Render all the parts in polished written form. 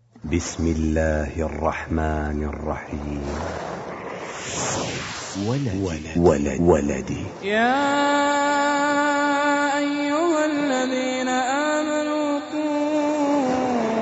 بسم الله الرحمن الرحيم. ولدي يا أيها الذين آمنوا قوا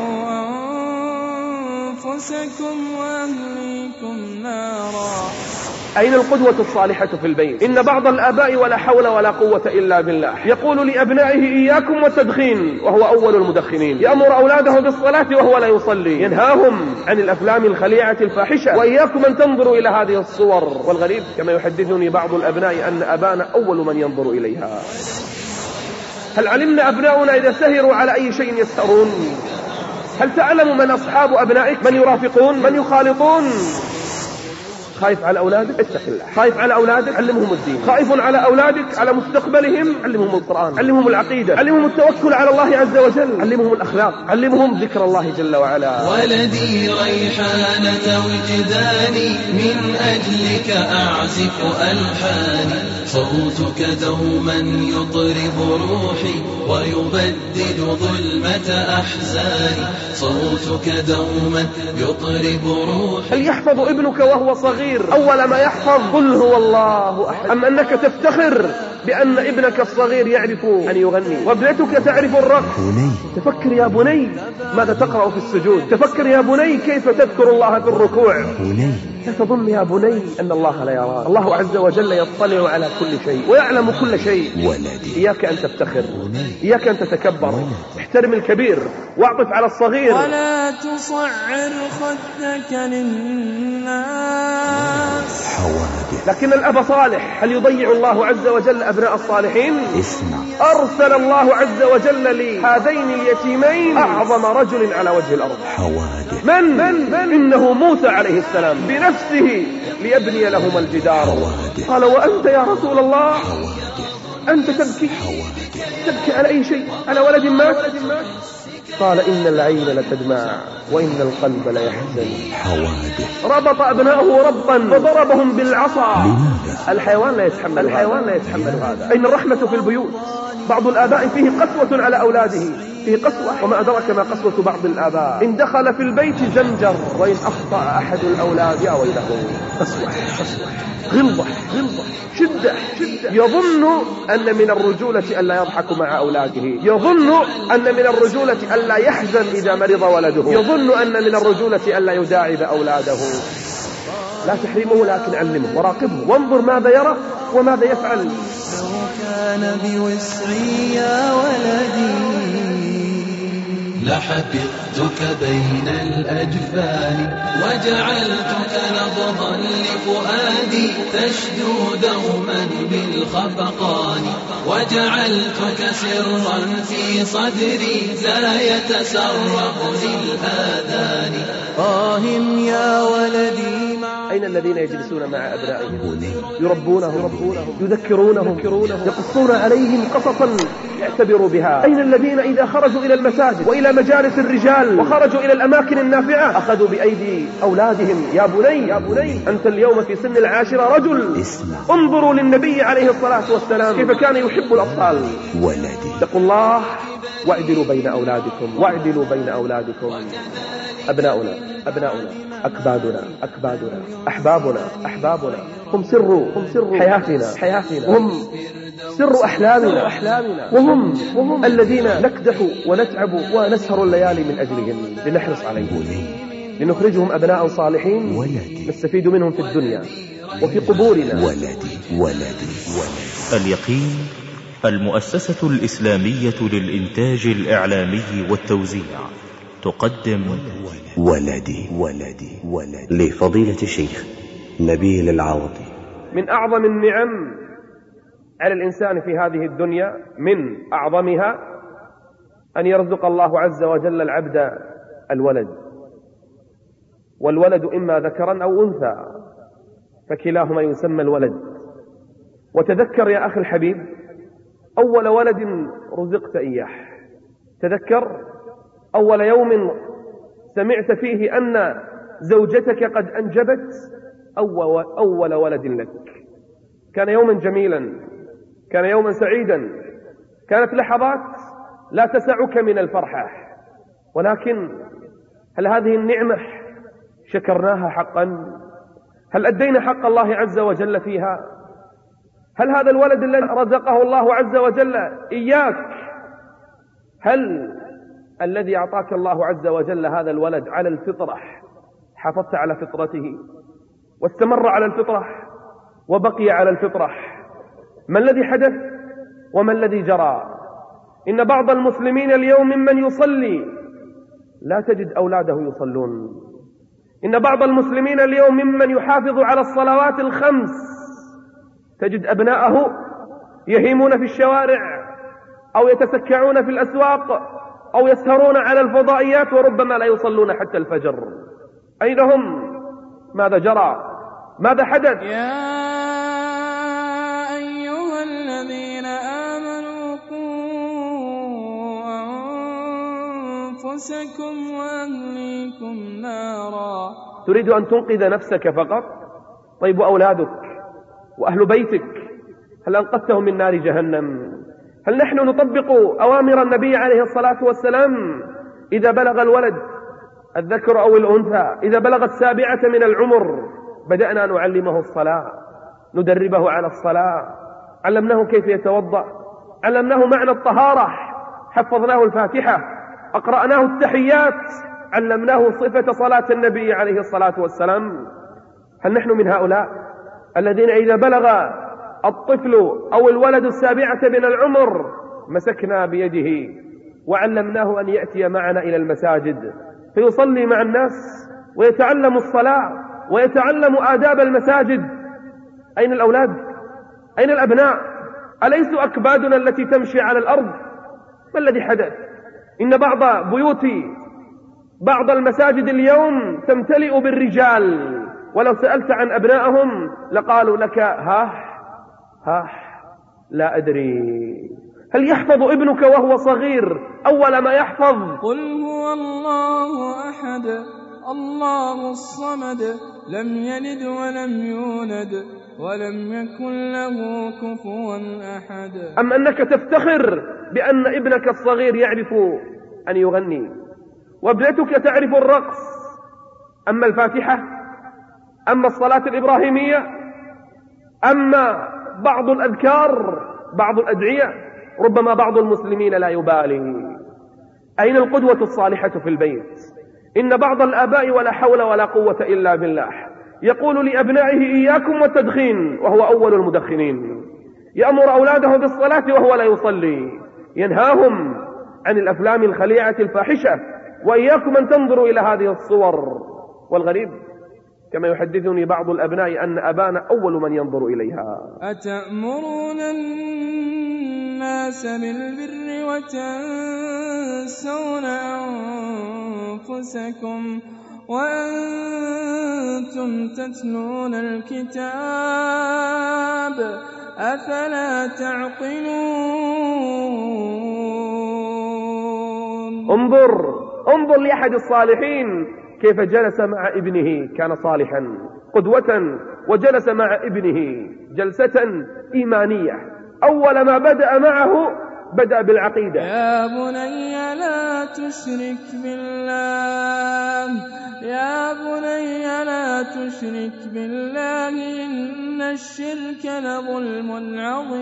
أنفسكم وأهليكم نارا. أين القدوة الصالحة في البيت؟ إن بعض الآباء ولا حول ولا قوة إلا بالله يقول لأبنائه إياكم والتدخين وهو أول المدخنين، يأمر أولاده بالصلاة وهو لا يصلي، ينهاهم عن الأفلام الخليعة الفاحشة، وإياكم أن تنظروا إلى هذه الصور. والغريب كما يحدثني بعض الأبناء أن أبانا أول من ينظر إليها. هل علمنا أبناؤنا إذا سهروا على أي شيء يسهرون؟ هل تعلم من أصحاب أبنائك؟ من يرافقون؟ من يخالطون؟ خايف على أولادك؟ اتق الله. خايف على أولادك؟ علمهم الدين. خائف على أولادك على مستقبلهم؟ علمهم القرآن، علمهم العقيدة، علمهم التوكل على الله عز وجل، علمهم الأخلاق، علمهم ذكر الله جل وعلا. ولدي ريحانة وجداني من أجلك أعزف ألحاني، صوتك دوما يطرب روحي ويبدد ظلمة أحزاني، صوتك دوما يطرب روحي. هل يحفظ ابنك وهو صغير أول ما يحفظ قل هو الله أحد، أم أنك تفتخر بأن ابنك الصغير يعرف أن يغني وابنتك تعرف الرقص؟ تفكر يا بني ماذا تقرأ في السجود، تفكر يا بني كيف تذكر الله في الركوع. لا تظن يا بني أن الله لا يراك، الله عز وجل يطلع على كل شيء ويعلم كل شيء. إياك أن تفتخر، إياك أن تتكبر، احترم الكبير واعطف على الصغير. ولا تصعر خدك للناس. لكن الأب صالح، هل يضيع الله عز وجل أبناء الصالحين؟ أرسل الله عز وجل لهذين اليتيمين أعظم رجل على وجه الأرض. من إنه موسى عليه السلام بنفسه ليبني لهم الجدار. قال وأنت يا رسول الله أنت تبكي على أي شيء؟ على ولد مات؟ قال إن العين لتدمع وإن القلب ليحزن. ربط أبناءه ربطا وضربهم بالعصا. الحيوان لا يتحمل هذا. أين الرحمة في البيوت؟ بعض الآباء فيه قسوة على أولاده، فيه قسوة، وما أدرك ما قسوة بعض الآباء. إن دخل في البيت زنجر، وإن أخطأ أحد الأولاد يا ويله. قسوة، غلظة، شدة. يظن أن من الرجولة ألا يضحك مع أولاده، يظن أن من الرجولة ألا يحزن إذا مرض ولده، يظن أن من الرجولة ألا يداعب أولاده. لا تحرمه لكن علمه وراقبه وانظر ماذا يرى وماذا يفعل. لو كان بوسعي يا ولدي لحفظتك بين الأجفان، وجعلتك نبضا لفؤادي تشدو دوما بالخفقان، وجعلتك سرا في صدري لا يتسرب للآذان. يا ولدي أين الذين يجلسون مع أبنائهم يربونهم يذكرونهم يقصون عليهم قصصا يعتبروا بها؟ أين الذين إذا خرجوا إلى المساجد وإلى مجالس الرجال وخرجوا إلى الأماكن النافعة أخذوا بأيدي أولادهم يا بني أنت اليوم في سن 10 رجل. انظروا للنبي عليه الصلاة والسلام كيف كان يحب الأطفال. اتقوا الله واعدلوا بين أولادكم. أبناؤنا أكبادنا أحبابنا هم سر حياتنا وهم سر أحلامنا وهم الذين نكدح ونتعب ونسهر الليالي من أجلهم لنحرص عليهم، لنخرجهم أبناء صالحين نستفيد منهم في الدنيا وفي قبورنا. ولدي. اليقين المؤسسة الإسلامية للإنتاج الإعلامي والتوزيع تقدم ولدي لفضيلة الشيخ نبيل العوضي. من أعظم النعم على الإنسان في هذه الدنيا، من أعظمها أن يرزق الله عز وجل العبد الولد، والولد إما ذكرا أو أنثى فكلاهما يسمى الولد. وتذكر يا أخي الحبيب أول ولد رزقت إياه، تذكر أول يوم سمعت فيه أن زوجتك قد أنجبت أول ولد لك. كان يوما جميلا، كان يوما سعيدا، كانت لحظات لا تسعك من الفرحة، ولكن هل هذه النعمة شكرناها حقا؟ هل أدينا حق الله عز وجل فيها؟ هل هذا الولد الذي رزقه الله عز وجل إياك، هل الذي أعطاك الله عز وجل هذا الولد على الفطرة حافظت على فطرته واستمر على الفطرة وبقي على الفطرة؟ ما الذي حدث وما الذي جرى؟ إن بعض المسلمين اليوم ممن يصلي لا تجد أولاده يصلون. إن بعض المسلمين اليوم ممن يحافظ على الصلوات الخمس تجد أبناءه يهيمون في الشوارع أو يتسكعون في الأسواق أو يسهرون على الفضائيات وربما لا يصلون حتى الفجر. أين هم؟ ماذا جرى؟ ماذا حدث؟ يا أيها الذين آمنوا قوا أنفسكم وأهليكم نارا. تريد أن تنقذ نفسك فقط؟ طيب وأولادك وأهل بيتك هل أنقذتهم من نار جهنم؟ هل نحن نطبق أوامر النبي عليه الصلاة والسلام؟ إذا بلغ الولد الذكر أو الأنثى إذا بلغ 7 من العمر بدأنا نعلمه الصلاة، ندربه على الصلاة، علمناه كيف يتوضأ، علمناه معنى الطهارة، حفظناه الفاتحة، أقرأناه التحيات، علمناه صفة صلاة النبي عليه الصلاة والسلام. هل نحن من هؤلاء الذين إذا بلغ الطفل أو الولد 7 من العمر مسكنا بيده وعلمناه أن يأتي معنا إلى المساجد فيصلي مع الناس ويتعلم الصلاة ويتعلم آداب المساجد؟ أين الأولاد؟ أين الأبناء؟ أليسوا أكبادنا التي تمشي على الأرض؟ ما الذي حدث؟ إن بعض المساجد اليوم تمتلئ بالرجال، ولو سألت عن أبنائهم لقالوا لك لا أدري. هل يحفظ ابنك وهو صغير أول ما يحفظ قل هو الله أحد الله الصمد لم يلد ولم يولد ولم يكن له كفوا أحد؟ أم أنك تفتخر بأن ابنك الصغير يعرف أن يغني وابنتك تعرف الرقص؟ أما الفاتحة، أما الصلاة الإبراهيمية، أما بعض الأذكار، بعض الأدعية، ربما بعض المسلمين لا يبالي. أين القدوة الصالحة في البيت؟ إن بعض الآباء ولا حول ولا قوة إلا بالله يقول لأبنائه إياكم والتدخين وهو أول المدخنين، يأمر أولاده بالصلاة وهو لا يصلي، ينهاهم عن الأفلام الخليعة الفاحشة، وإياكم أن تنظروا إلى هذه الصور. والغريب كما يحدثني بعض الأبناء أن أبانا أول من ينظر إليها. أتأمرون الناس بالبر وتنسون أنفسكم وأنتم تتلون الكتاب أفلا تعقلون؟ انظر لأحد الصالحين كيف جلس مع ابنه، كان صالحا قدوة، وجلس مع ابنه جلسة إيمانية. أول ما بدأ معه بدأ بالعقيدة. يا بني لا تشرك بالله، يا بني لا تشرك بالله إن الشرك لظلم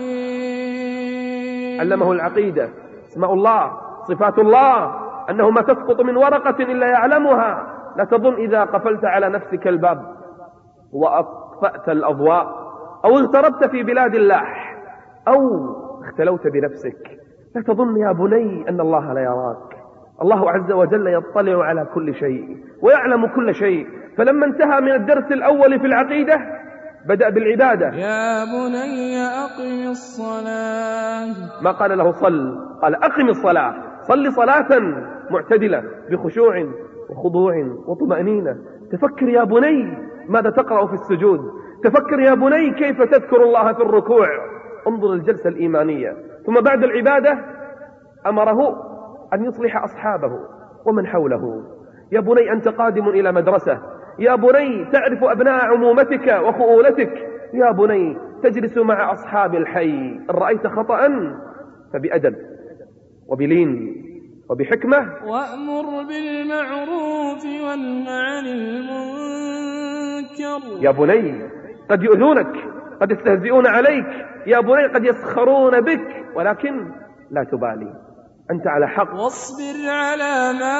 عظيم. علمه العقيدة، اسماء الله، صفات الله، أنه ما تسقط من ورقة إلا يعلمها. لا تظن إذا قفلت على نفسك الباب وأطفأت الأضواء أو اغتربت في بلاد الله أو اختلوت بنفسك، لا تظن يا بني أن الله لا يراك. الله عز وجل يطلع على كل شيء ويعلم كل شيء. فلما انتهى من الدرس الأول في العقيدة بدأ بالعبادة. يا بني أقم الصلاة، ما قال له صل، قال أقم الصلاة، صل صلاة معتدلة بخشوع وخضوع وطمأنينة. تفكر يا بني ماذا تقرأ في السجود، تفكر يا بني كيف تذكر الله في الركوع. انظر الجلسة الإيمانية. ثم بعد العبادة أمره أن يصلح أصحابه ومن حوله. يا بني أنت قادم إلى مدرسة، يا بني تعرف أبناء عمومتك وخؤولتك، يا بني تجلس مع أصحاب الحي، إن رأيت خطأ فبأدب وبلين وبحكمة. وأمر بالمعروف وانه عن المنكر. يا بني قد يؤذونك، قد يستهزئون عليك، يا بني قد يسخرون بك، ولكن لا تبالي، أنت على حق. واصبر على ما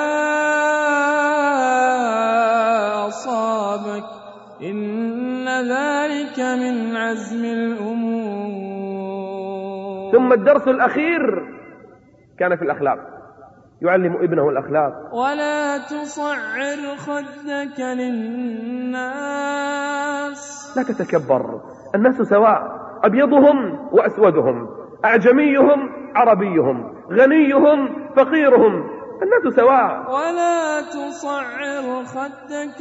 أصابك إن ذلك من عزم الأمور. ثم الدرس الأخير كان في الأخلاق، يعلم ابنه الأخلاق. ولا تصعر خدك للناس. لا تتكبر، الناس سواء، أبيضهم وأسودهم، أعجميهم عربيهم، غنيهم فقيرهم، الناس سواء. ولا تصعر خدك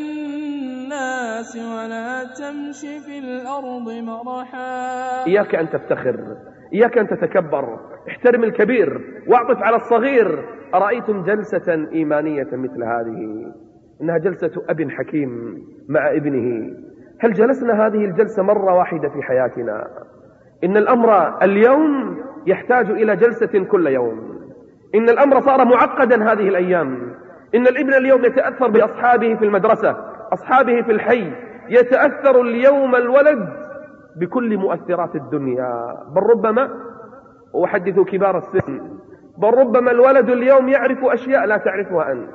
للناس ولا تمشي في الأرض مرحا. إياك أن تفتخر، إياك أن تتكبر، احترم الكبير واعطف على الصغير. أرأيتم جلسة إيمانية مثل هذه؟ إنها جلسة أب حكيم مع ابنه. هل جلسنا هذه الجلسة مرة واحدة في حياتنا؟ إن الأمر اليوم يحتاج إلى جلسة كل يوم. إن الأمر صار معقدا هذه الأيام. إن الابن اليوم يتأثر بأصحابه في المدرسة، أصحابه في الحي، يتأثر اليوم الولد بكل مؤثرات الدنيا، بل ربما، وأحدث كبار السن، بل ربما الولد اليوم يعرف أشياء لا تعرفها أنت،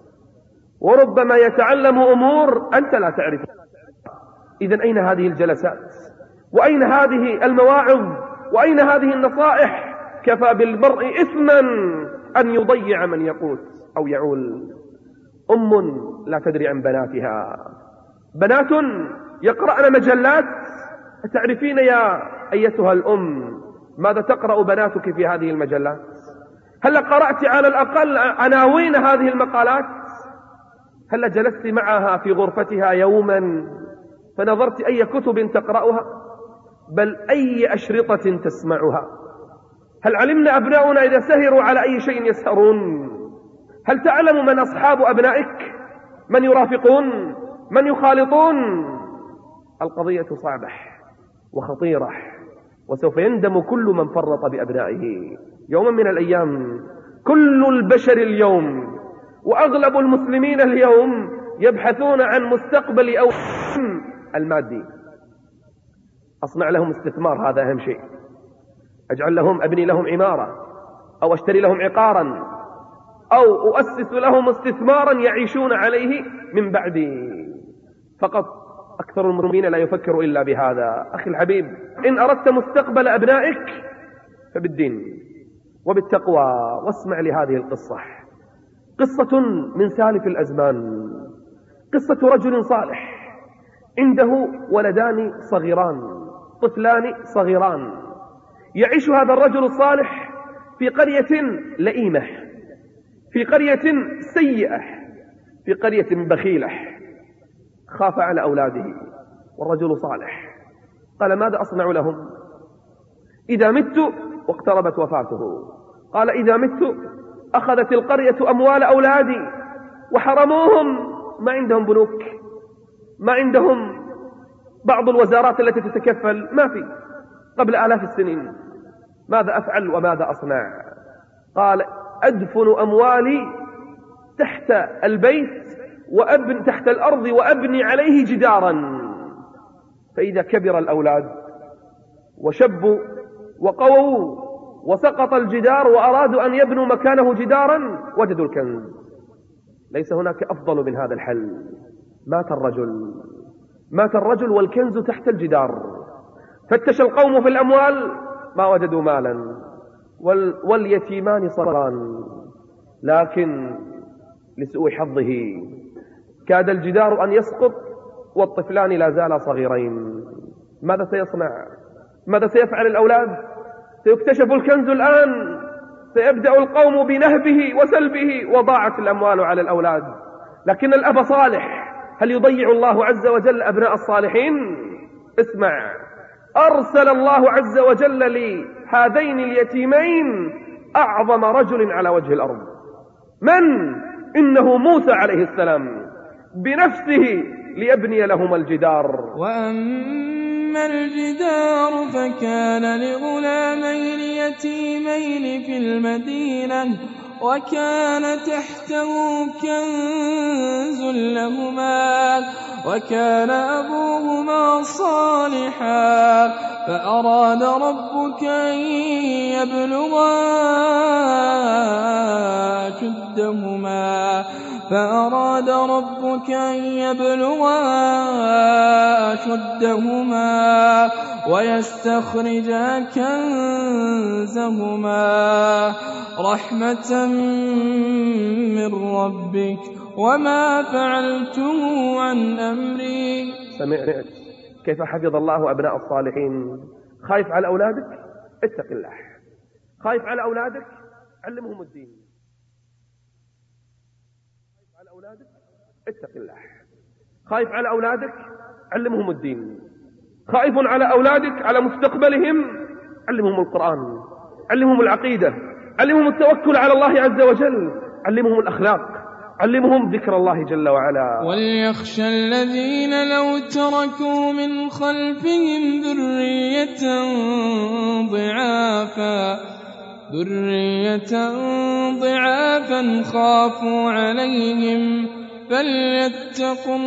وربما يتعلم أمور أنت لا تعرفها. إذن أين هذه الجلسات؟ وأين هذه المواعظ؟ وأين هذه النصائح؟ كفى بالمرء إثما أن يضيع من يقوت أو يعول. أم لا تدري عن بناتها، بنات يقرأن مجلات. أتعرفين يا أيتها الأم ماذا تقرأ بناتك في هذه المجلات؟ هل قرأت على الأقل عناوين هذه المقالات؟ هل جلست معها في غرفتها يوما فنظرت أي كتب تقرأها، بل أي أشرطة تسمعها؟ هل علمنا أبناؤنا إذا سهروا على أي شيء يسهرون؟ هل تعلم من أصحاب أبنائك؟ من يرافقون؟ من يخالطون؟ القضية صعبة وخطيرة، وسوف يندم كل من فرط بأبنائه يوما من الأيام. كل البشر اليوم وأغلب المسلمين اليوم يبحثون عن مستقبل أو المادي. أصنع لهم استثمار، هذا أهم شيء. أجعل لهم، أبني لهم عمارة، أو أشتري لهم عقارا، أو أؤسس لهم استثمارا يعيشون عليه من بعدي. فقط أكثر المسلمين لا يفكر إلا بهذا. أخي الحبيب، إن أردت مستقبل أبنائك فبالدين وبالتقوى. واسمع لهذه القصة، قصة من سالف الأزمان، قصة رجل صالح عنده ولدان صغيران، طفلان صغيران. يعيش هذا الرجل الصالح في قرية لئيمة، في قرية سيئة، في قرية بخيلة. خاف على أولاده، والرجل صالح. قال ماذا أصنع لهم إذا مت؟ واقتربت وفاته. قال إذا مت أخذت القرية أموال أولادي وحرموهم، ما عندهم بنوك، ما عندهم بعض الوزارات التي تتكفل، ما في، قبل آلاف السنين. ماذا أفعل وماذا أصنع؟ قال أدفن أموالي تحت البيت تحت الأرض وأبني عليه جدارا، فإذا كبر الأولاد وشبوا وقووا وسقط الجدار وأرادوا أن يبنوا مكانه جدارا وجدوا الكنز. ليس هناك أفضل من هذا الحل. مات الرجل والكنز تحت الجدار. فتش القوم في الأموال ما وجدوا مالا، واليتيمان صغران، لكن لسوء حظه كاد الجدار أن يسقط والطفلان لا زالا صغيرين. ماذا سيصنع؟ ماذا سيفعل الأولاد؟ سيكتشف الكنز الآن، سيبدأ القوم بنهبه وسلبه، وضاعت الأموال على الأولاد. لكن الأب صالح، هل يضيع الله عز وجل أبناء الصالحين؟ اسمع، أرسل الله عز وجل لهذين اليتيمين أعظم رجل على وجه الأرض. من؟ إنه موسى عليه السلام بنفسه ليبني لهم الجدار. وأما الجدار فكان لغلامين يتيمين في المدينة وكان تحته كنز لهما وكان أبوهما صالحا فأراد ربك أن يبلغا أشدهما ويستخرجا كنزهما رحمة من ربك وما فعلته عن أمري. سمعت كيف حفظ الله أبناء الصالحين؟ خايف على أولادك؟ اتق الله. خايف على أولادك؟ علمهم الدين. خايف على أولادك؟ اتق الله. خايف على أولادك؟ علمهم الدين. خائف على أولادك على مستقبلهم؟ علمهم القرآن، علمهم العقيدة، علمهم التوكل على الله عز وجل، علمهم الأخلاق، علمهم ذكر الله جل وعلا. وليخشى الذين لو تركوا من خلفهم ذرية ضعافا خافوا عليهم فليتقوا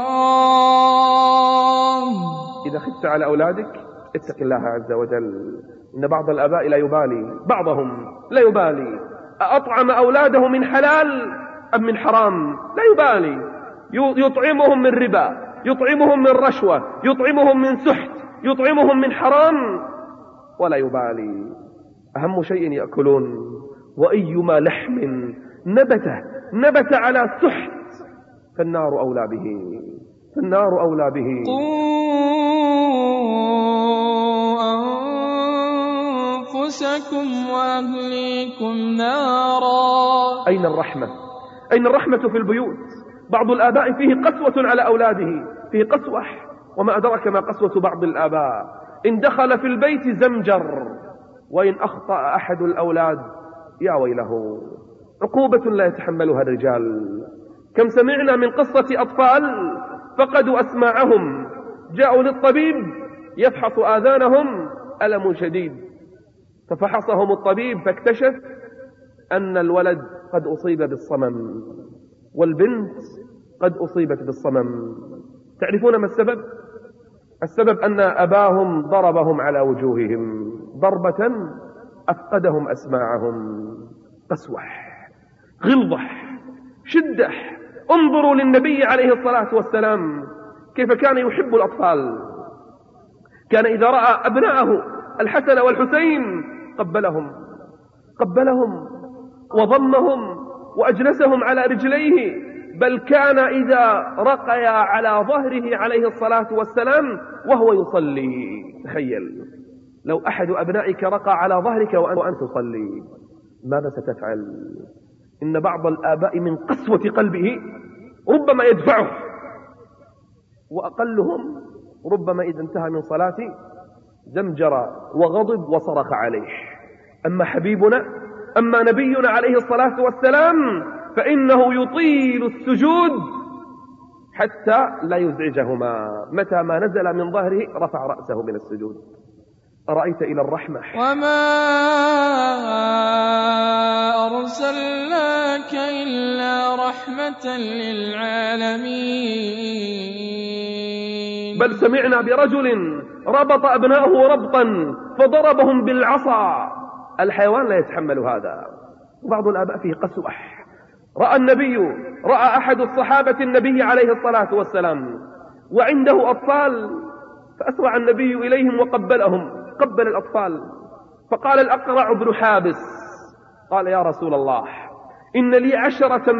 الله. إذا خفت على أولادك اتق الله عز وجل. إن بعض الآباء لا يبالي، بعضهم لا يبالي أطعم أولاده من حلال أم من حرام، لا يبالي. يطعمهم من ربا، يطعمهم من رشوة، يطعمهم من سحت، يطعمهم من حرام ولا يبالي. أهم شيء يأكلون. وأيما لحم نبت على سحت فالنار أولى به. قوا أنفسكم وأهليكم نارا. أين الرحمة في البيوت؟ بعض الآباء فيه قسوة على أولاده، فيه قسوة، وما أدرك ما قسوة بعض الآباء. إن دخل في البيت زمجر، وإن أخطأ أحد الأولاد يا ويله، عقوبة لا يتحملها الرجال. كم سمعنا من قصة أطفال فقدوا أسماعهم، جاءوا للطبيب يفحص آذانهم، ألم شديد، ففحصهم الطبيب فاكتشف أن الولد قد أصيب بالصمم والبنت قد أصيبت بالصمم. تعرفون ما السبب؟ السبب أن أباهم ضربهم على وجوههم ضربة أفقدهم أسماعهم. قسوة، غلظة، شدة. انظروا للنبي عليه الصلاة والسلام كيف كان يحب الأطفال. كان إذا رأى أبناءه الحسن والحسين قبلهم وضمهم وأجلسهم على رجليه، بل كان إذا رقيا على ظهره عليه الصلاة والسلام وهو يصلي. تخيل لو أحد أبنائك رقى على ظهرك وأنت تصلي، ماذا ستفعل؟ إن بعض الآباء من قسوة قلبه ربما يدفعه، وأقلهم ربما إذا انتهى من صلاته زمجر وغضب وصرخ عليه. أما حبيبنا، أما نبينا عليه الصلاة والسلام فإنه يطيل السجود حتى لا يزعجهما. متى ما نزل من ظهره رفع رأسه من السجود. أرأيت إلى الرحمة. وما أرسلناك إلا رحمة للعالمين. بل سمعنا برجل ربط أبناءه ربطا فضربهم بالعصا. الحيوان لا يتحمل هذا. بعض الآباء فيه قسوة. رأى أحد الصحابة النبي عليه الصلاة والسلام وعنده أطفال، فأسرع النبي إليهم وقبلهم، قبل الأطفال، فقال الأقرع بن حابس، قال يا رسول الله إن لي 10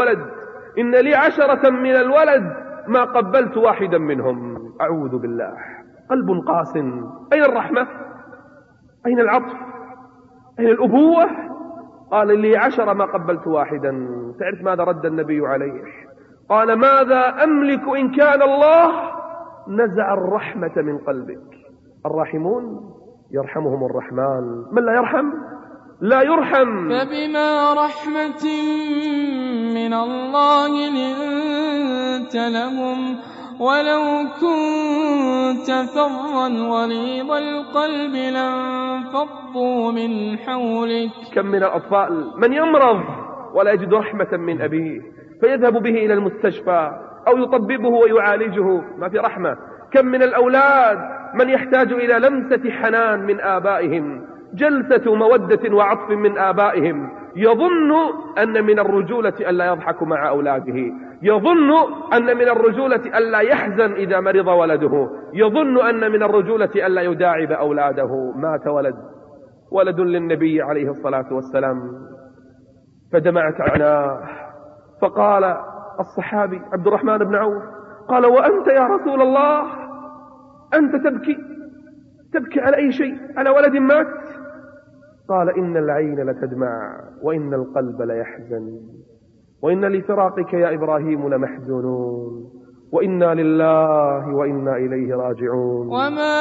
من الولد ما قبلت واحدا منهم. أعوذ بالله. قلب قاس. أين الرحمة؟ أين العطف؟ أين الأبوة؟ قال لي 10 ما قبلت واحدا. تعرف ماذا رد النبي عليه؟ قال ماذا أملك إن كان الله نزع الرحمة من قلبك. الراحمون يرحمهم الرحمن، من لا يرحم لا يرحم. فبما رحمة من الله لنت لهم ولو كنت فظا غليظ القلب لانفضوا من حولك. كم من الأطفال من يمرض ولا يجد رحمة من أبيه فيذهب به إلى المستشفى أو يطببه ويعالجه، ما في رحمة. كم من الأولاد من يحتاج إلى لمسة حنان من آبائهم، جلسة مودة وعطف من آبائهم. يظن أن من الرجولة ألا يضحك مع أولاده، يظن أن من الرجولة ألا يحزن إذا مرض ولده، يظن أن من الرجولة ألا يداعب أولاده. مات ولد للنبي عليه الصلاة والسلام فدمعت عيناه، فقال الصحابي عبد الرحمن بن عوف قال: وأنت يا رسول الله أنت تبكي على أي شيء؟ على ولد مات؟ قال: إن العين لتدمع وإن القلب ليحزن وإن لفراقك يا إبراهيم لمحزونون وإنا لله وإنا إليه راجعون. وما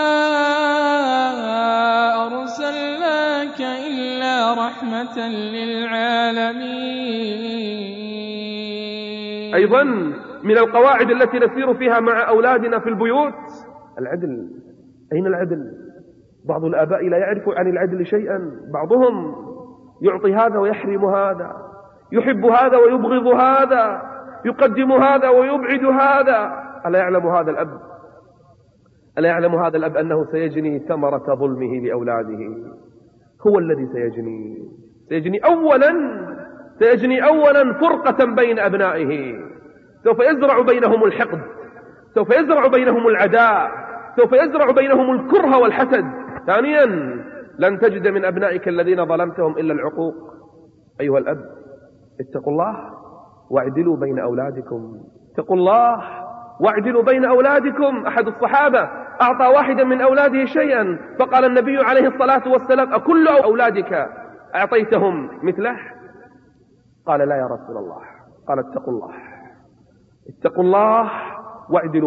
أرسلناك إلا رحمة للعالمين. أيضا من القواعد التي نسير فيها مع أولادنا في البيوت العدل. أين العدل؟ بعض الآباء لا يعرف عن العدل شيئا، بعضهم يعطي هذا ويحرم هذا، يحب هذا ويبغض هذا، يقدم هذا ويبعد هذا. ألا يعلم هذا الأب أنه سيجني ثمرة ظلمه لأولاده؟ هو الذي سيجني أولا فرقة بين أبنائه، سوف يزرع بينهم الحقد، سوف يزرع بينهم العداء، سوف يزرع بينهم الكره والحسد. ثانيا لن تجد من أبنائك الذين ظلمتهم إلا العقوق. أيها الأب اتقوا الله واعدلوا بين أولادكم، اتقوا الله واعدلوا بين أولادكم. أحد الصحابة أعطى واحدا من أولاده شيئا فقال النبي عليه الصلاة والسلام: أكل أولادك أعطيتهم مثله؟ قال: لا يا رسول الله. قال: اتقوا الله واعدلوا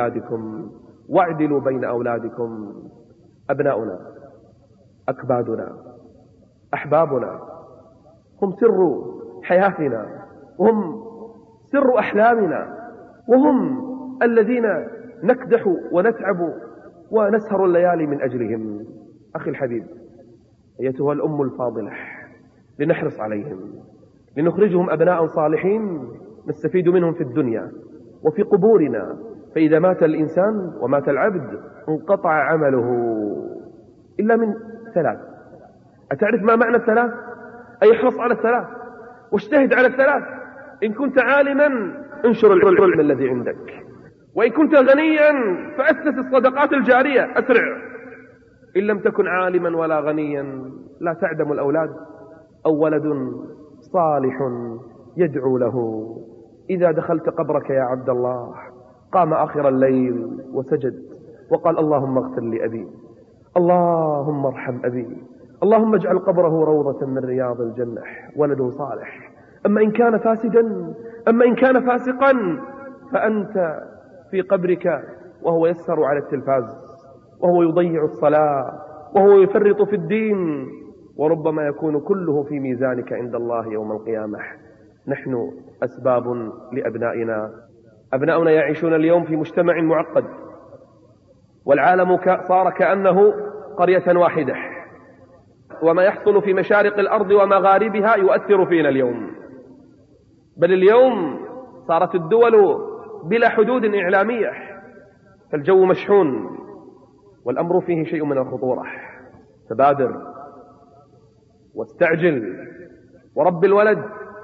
بين أولادكم. أبناؤنا، أكبادنا، أحبابنا هم سر حياتنا، وهم سر أحلامنا، وهم الذين نكدح ونتعب ونسهر الليالي من أجلهم. أخي الحبيب، أيتها الأم الفاضلة، لنحرص عليهم، لنخرجهم أبناء صالحين نستفيد منهم في الدنيا وفي قبورنا. فإذا مات الإنسان ومات العبد انقطع عمله إلا من ثلاث. أتعرف ما معنى الثلاث؟ أي احرص على الثلاث واجتهد على الثلاث. إن كنت عالما انشر العلم الذي عندك، وإن كنت غنيا فأسس الصدقات الجارية، أسرع. إن لم تكن عالما ولا غنيا لا تعدم الأولاد. أو ولد صالح يدعو له. إذا دخلت قبرك يا عبد الله قام آخر الليل وسجد وقال: اللهم اغفر لأبي، اللهم ارحم أبي، اللهم اجعل قبره روضة من رياض الجنة. ولد صالح. أما إن كان فاسقا فأنت في قبرك وهو يسهر على التلفاز، وهو يضيع الصلاة، وهو يفرط في الدين، وربما يكون كله في ميزانك عند الله يوم القيامة. نحن أسباب لأبنائنا. أبناؤنا يعيشون اليوم في مجتمع معقد، والعالم صار كأنه قرية واحدة، وما يحصل في مشارق الأرض ومغاربها يؤثر فينا اليوم. بل اليوم صارت الدول بلا حدود إعلامية، فالجو مشحون والأمر فيه شيء من الخطورة. فبادر واستعجل ورب الولد.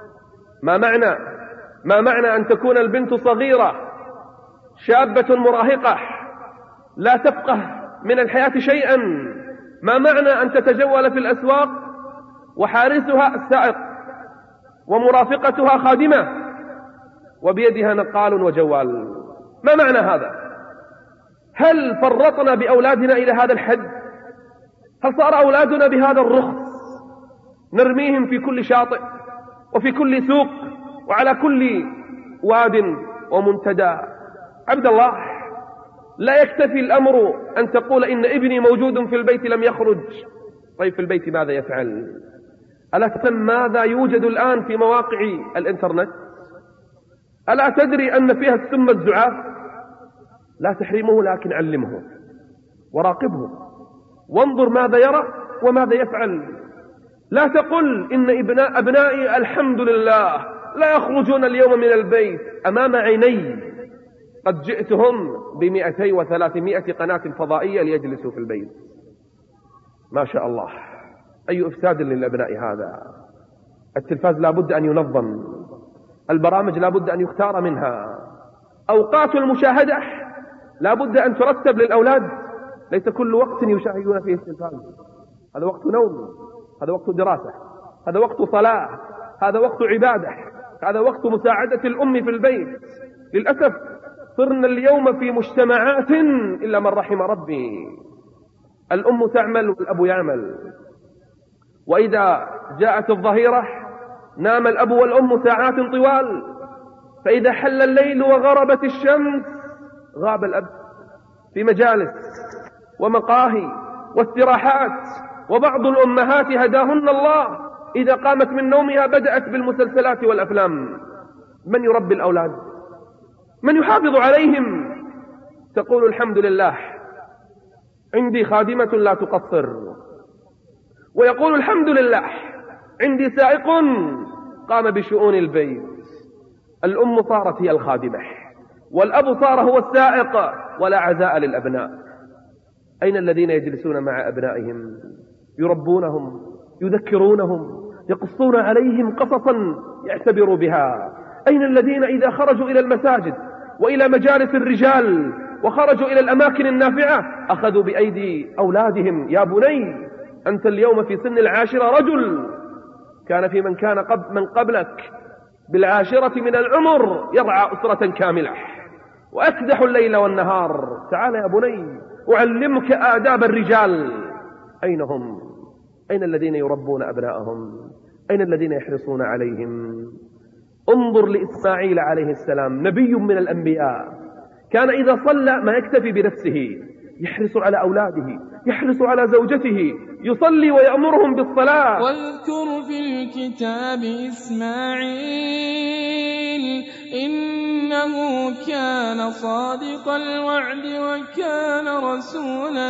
ما معنى أن تكون البنت صغيرة شابة مراهقة لا تفقه من الحياة شيئا؟ ما معنى أن تتجول في الأسواق وحارسها السائق ومرافقتها خادمة وبيدها نقال وجوال؟ ما معنى هذا؟ هل فرطنا بأولادنا إلى هذا الحد؟ هل صار أولادنا بهذا الرخص؟ نرميهم في كل شاطئ وفي كل سوق وعلى كل واد ومنتدى. عبد الله، لا يكتفي الأمر أن تقول إن ابني موجود في البيت لم يخرج. طيب في البيت ماذا يفعل؟ ألا تفهم ماذا يوجد الآن في مواقع الإنترنت؟ ألا تدري أن فيها السم الزعاف؟ لا تحرمه لكن علمه وراقبه وانظر ماذا يرى وماذا يفعل. لا تقل إن أبنائي الحمد لله لا يخرجون اليوم من البيت أمام عيني قد جئتهم ب200 و300 قناة فضائية ليجلسوا في البيت. ما شاء الله، أي إفساد للأبناء هذا. التلفاز لا بد أن ينظم، البرامج لا بد أن يختار منها، أوقات المشاهدة لا بد أن ترتب للأولاد. ليس كل وقت يشاهدون فيه التلفاز، هذا وقت نوم، هذا وقت دراسة، هذا وقت صلاة، هذا وقت عبادة، هذا وقت مساعدة الأم في البيت. للأسف صرنا اليوم في مجتمعات إلا من رحم ربي، الأم تعمل والأب يعمل، وإذا جاءت الظهيرة نام الأب والأم ساعات طوال، فإذا حل الليل وغربت الشمس غاب الأب في مجالس ومقاهي واستراحات. وبعض الأمهات هداهن الله إذا قامت من نومها بدأت بالمسلسلات والأفلام. من يربي الأولاد؟ من يحافظ عليهم؟ تقول الحمد لله عندي خادمة لا تقصر، ويقول الحمد لله عندي سائق قام بشؤون البيت. الأم صارت هي الخادمة والأب صار هو السائق، ولا عزاء للأبناء. أين الذين يجلسون مع أبنائهم يربونهم يذكرونهم يقصون عليهم قصصا يعتبروا بها؟ أين الذين إذا خرجوا إلى المساجد وإلى مجالس الرجال وخرجوا إلى الأماكن النافعة أخذوا بأيدي أولادهم؟ يا بني أنت اليوم في سن 10 رجل، كان في من كان من قبلك ب10 من العمر يرعى أسرة كاملة وأكدح الليل والنهار. تعال يا بني أعلمك آداب الرجال. أين هم؟ أين الذين يربون أبناءهم؟ أين الذين يحرصون عليهم؟ انظر لإسماعيل عليه السلام، نبي من الأنبياء، كان إذا صلى ما يكتفي بنفسه، يحرص على أولاده، يحرص على زوجته، يصلي ويأمرهم بالصلاة. واذكر في الكتاب إسماعيل إنه كان صادق الوعد وكان رسولا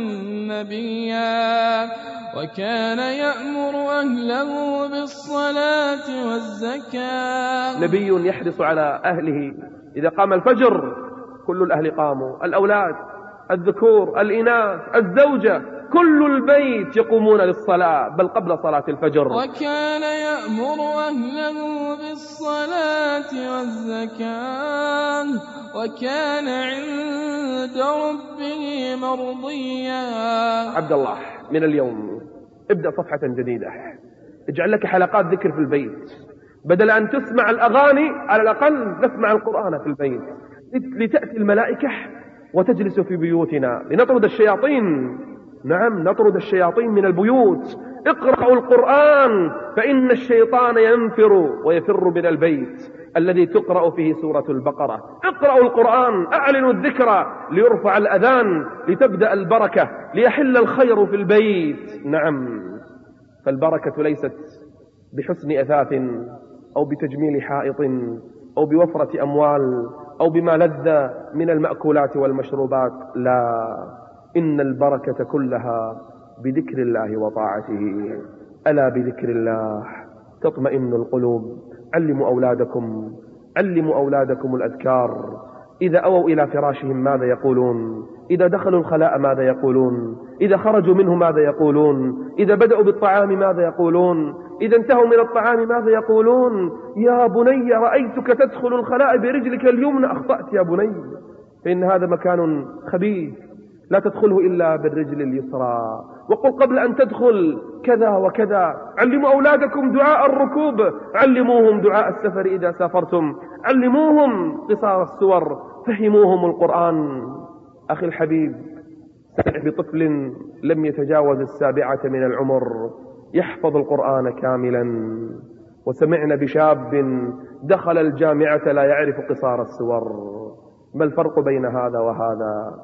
نبيا وكان يأمر أهله بالصلاة والزكاة. نبي يحرص على أهله، إذا قام الفجر كل الأهل قاموا، الأولاد، الذكور، الإناث، الزوجة، كل البيت يقومون للصلاة بل قبل صلاة الفجر. وكان يأمر أهله بالصلاة والزكاة وكان عند ربه مرضيا. عبد الله، من اليوم ابدأ صفحة جديدة، اجعل لك حلقات ذكر في البيت، بدل أن تسمع الأغاني على الأقل نسمع القرآن في البيت، لتأتي الملائكة وتجلس في بيوتنا لنطرد الشياطين. نعم، نطرد الشياطين من البيوت. اقرأوا القرآن فإن الشيطان ينفر ويفر من البيت الذي تقرأ فيه سورة البقرة. اقرأوا القرآن، أعلنوا الذكرى ليرفع الأذان، لتبدأ البركة، ليحل الخير في البيت. نعم، فالبركة ليست بحسن أثاث أو بتجميل حائط أو بوفرة أموال أو بما لذ من المأكولات والمشروبات، لا، إن البركة كلها بذكر الله وطاعته. ألا بذكر الله تطمئن القلوب. علموا أولادكم الأذكار. إذا أووا إلى فراشهم ماذا يقولون؟ إذا دخلوا الخلاء ماذا يقولون؟ إذا خرجوا منه ماذا يقولون؟ إذا بدأوا بالطعام ماذا يقولون؟ إذا انتهوا من الطعام ماذا يقولون؟ يا بني رأيتك تدخل الخلاء برجلك اليمنى، أخطأت يا بني، فإن هذا مكان خبيث، لا تدخله إلا بالرجل اليسرى. وقل قبل أن تدخل كذا وكذا. علموا أولادكم دعاء الركوب، علموهم دعاء السفر إذا سافرتم، علموهم قصار السور، فهموهم القرآن. أخي الحبيب، سمع بطفل لم يتجاوز 7 من العمر يحفظ القرآن كاملا، وسمعنا بشاب دخل الجامعة لا يعرف قصار السور. ما الفرق بين هذا وهذا؟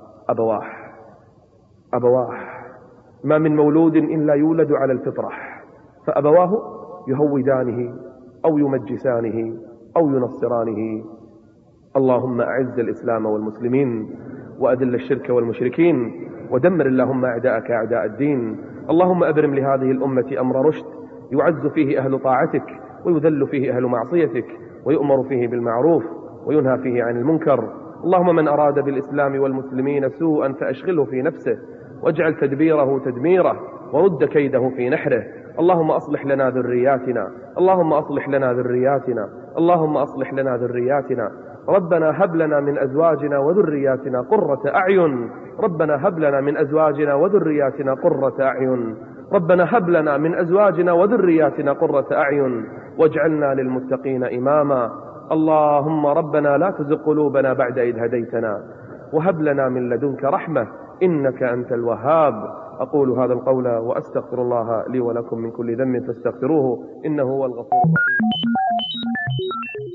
أبواه، ما من مولود إلا يولد على الفطرة، فأبواه يهودانه أو يمجسانه أو ينصرانه. اللهم أعز الإسلام والمسلمين، وأذل الشرك والمشركين، ودمر اللهم أعداءك أعداء الدين. اللهم أبرم لهذه الأمة أمر رشد يعز فيه أهل طاعتك ويذل فيه أهل معصيتك، ويؤمر فيه بالمعروف وينهى فيه عن المنكر. اللهم من أراد بالإسلام والمسلمين سوءا فأشغله في نفسه، واجعل تدبيره تدميره، ورد كيده في نحره. اللهم أصلح لنا ذرياتنا، اللهم أصلح لنا ذرياتنا، اللهم أصلح لنا ذرياتنا. ربنا هب لنا من أزواجنا وذرياتنا قرة أعين، ربنا هب لنا من أزواجنا وذرياتنا قرة أعين، ربنا هب لنا من أزواجنا وذرياتنا قرة أعين، واجعلنا للمتقين إماما. اللهم ربنا لا تزغ قلوبنا بعد إذ هديتنا، وهب لنا من لدنك رحمة إنك أنت الوهاب. أقول هذا القول وأستغفر الله لي ولكم من كل ذنب فاستغفروه إنه هو الغفور الرحيم.